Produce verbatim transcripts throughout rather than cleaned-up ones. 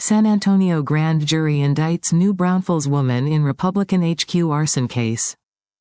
San Antonio grand jury indicts New Braunfels woman in Republican H Q arson case.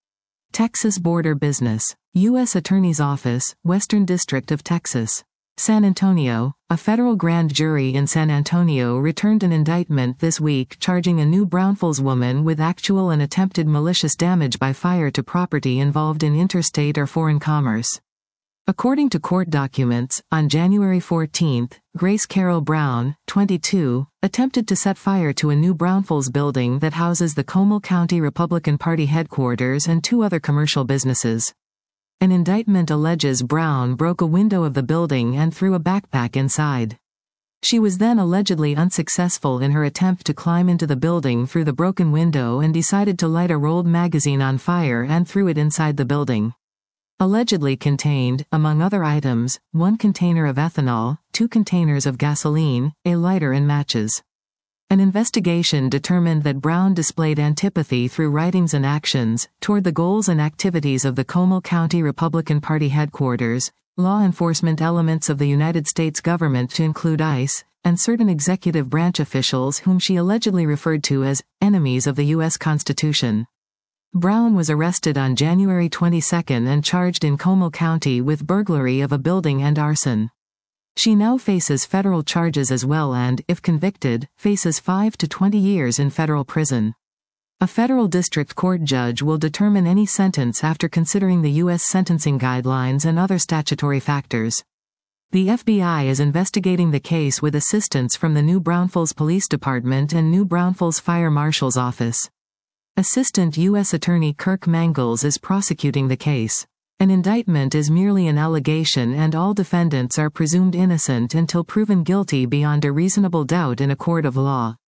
Texas border business. U S Attorney's Office, Western District of Texas. San Antonio, a federal grand jury in San Antonio returned an indictment this week charging a New Braunfels woman with actual and attempted malicious damage by fire to property involved in interstate or foreign commerce. According to court documents, on January fourteenth, Grace Carol Brown, twenty-two, attempted to set fire to a New Braunfels building that houses the Comal County Republican Party headquarters and two other commercial businesses. An indictment alleges Brown broke a window of the building and threw a backpack inside. She was then allegedly unsuccessful in her attempt to climb into the building through the broken window and decided to light a rolled magazine on fire and threw it inside the building. Allegedly contained, among other items, one container of ethanol, two containers of gasoline, a lighter and matches. An investigation determined that Brown displayed antipathy through writings and actions toward the goals and activities of the Comal County Republican Party headquarters, law enforcement elements of the United States government to include ICE, and certain executive branch officials whom she allegedly referred to as enemies of the U S Constitution. Brown was arrested on January twenty-second and charged in Comal County with burglary of a building and arson. She now faces federal charges as well and, if convicted, faces five to twenty years in federal prison. A federal district court judge will determine any sentence after considering the U S sentencing guidelines and other statutory factors. The F B I is investigating the case with assistance from the New Braunfels Police Department and New Braunfels Fire Marshal's Office. Assistant U S Attorney Kirk Mangels is prosecuting the case. An indictment is merely an allegation and all defendants are presumed innocent until proven guilty beyond a reasonable doubt in a court of law.